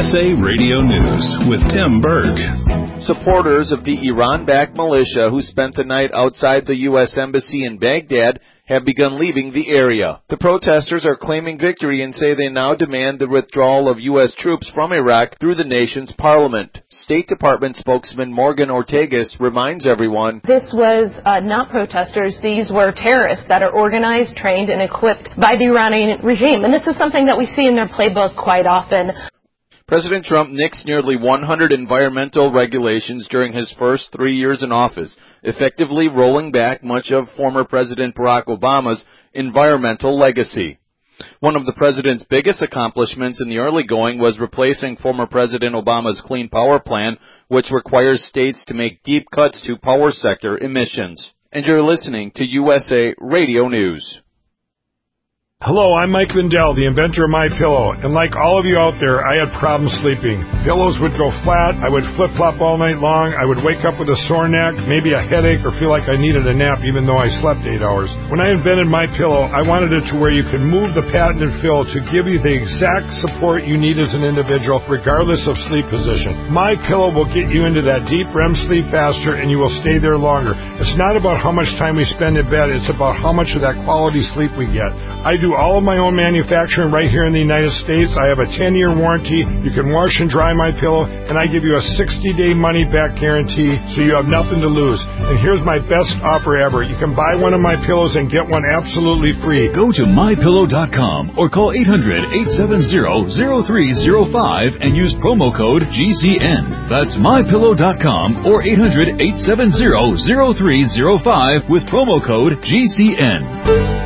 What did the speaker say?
USA Radio News with Tim Berg. Supporters of the Iran-backed militia who spent the night outside the U.S. Embassy in Baghdad have begun leaving the area. The protesters are claiming victory and say they now demand the withdrawal of U.S. troops from Iraq through the nation's parliament. State Department spokesman Morgan Ortagus reminds everyone, this was not protesters. These were terrorists that are organized, trained, and equipped by the Iranian regime. And this is something that we see in their playbook quite often. President Trump nixed nearly 100 environmental regulations during his first 3 years in office, effectively rolling back much of former President Barack Obama's environmental legacy. One of the president's biggest accomplishments in the early going was replacing former President Obama's Clean Power Plan, which requires states to make deep cuts to power sector emissions. And you're listening to USA Radio News. Hello, I'm Mike Lindell, the inventor of MyPillow, and like all of you out there, I had problems sleeping. Pillows would go flat, I would flip-flop all night long, I would wake up with a sore neck, maybe a headache, or feel like I needed a nap even though I slept 8 hours. When I invented MyPillow, I wanted it to where you could move the patented fill to give you the exact support you need as an individual, regardless of sleep position. MyPillow will get you into that deep REM sleep faster, and you will stay there longer. It's not about how much time we spend in bed, it's about how much of that quality sleep we get. I do all of my own manufacturing right here in the United States. I have a 10-year warranty. You can wash and dry my pillow, and I give you a 60-day money-back guarantee, so you have nothing to lose. And here's my best offer ever. You can buy one of my pillows and get one absolutely free. Go to MyPillow.com or call 800-870-0305 and use promo code GCN. That's MyPillow.com or 800-870-0305 with promo code GCN.